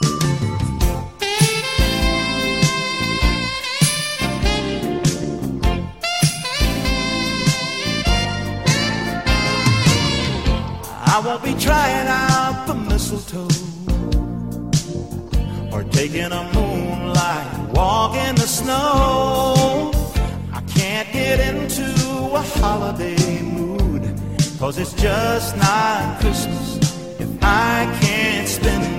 I won't be trying out the mistletoe or taking a moonlight walk in the snow. I can't get into a holiday mood, 'cause it's just not Christmas if I can't spend